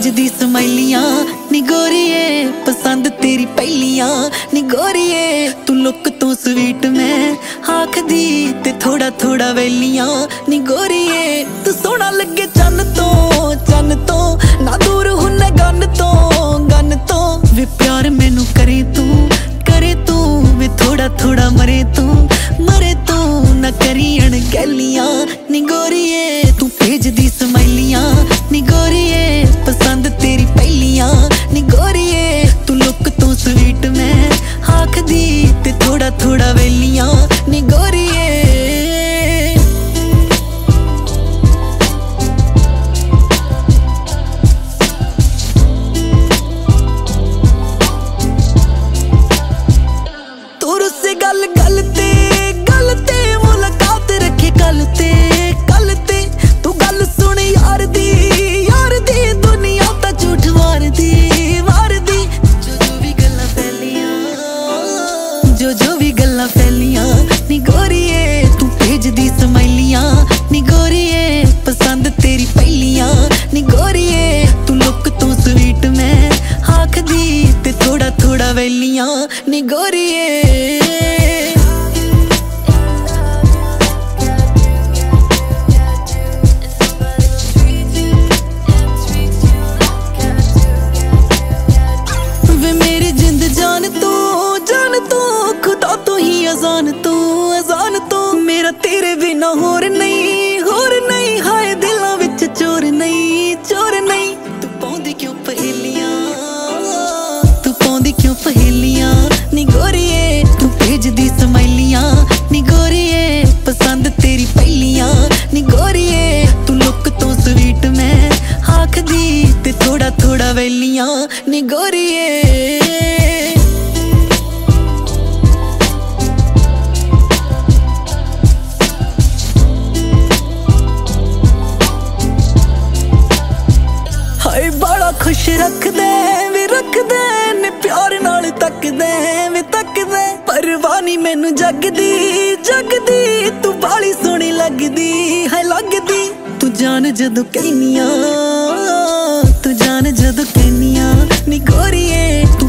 भेजदी स्माइलियां नी गोरिए, पसंद तेरी पहलियां नी गोरिए। तू लुक तो स्वीट मैं आखदी ते थोड़ा थोड़ा वेलियां नी गोरिए। तू सोना लगे चन तो ना दूर हुन्ने गन तो वे प्यार मैनू करे तू वे थोड़ा थोड़ा मरे तू ना करी अणगहलियां नी गोरिए। तू भेजदी स्माइलियां नी गोरिए, पसंद तेरी पहलियां नी गोरिए। तू लुक तो स्वीट मैं आखदी ते थोड़ा थोड़ा वेलियां नी गोरिए। गल ते मुलाकात रखे कल ते तू गल सुन यार दी दुनिया ता झूठ मार दी। जो भी गल्लां फैलियां नी गोरिए। तू भेजदी स्माइलियां नी गोरिए, पसंद तेरी पहलियां नी गोरिए। तू लुक तो स्वीट मैं आखदी ते थोड़ा थोड़ा वेलियां नी गोरिए। अजान तो मेरा तेरे बिना होर नहीं हाय दिलों विच चोर नहीं। तू पाउंदी क्यों पहेलियां नी गोरिए। तू भेजदी स्माइलियां नी गोरिए, पसंद तेरी पहलियां नी गोरिए। तू लुक तो स्वीट मैं आखदी ते थोड़ा थोड़ा वेलियां नी गोरिए। बड़ा खुश रखदे ने प्यार नाल तकदे परवाह नहीं मैनू जगदी तू बाली सोहनी लगदी है लगदी। तू जान जदों कहनियां नी गोरिए। तू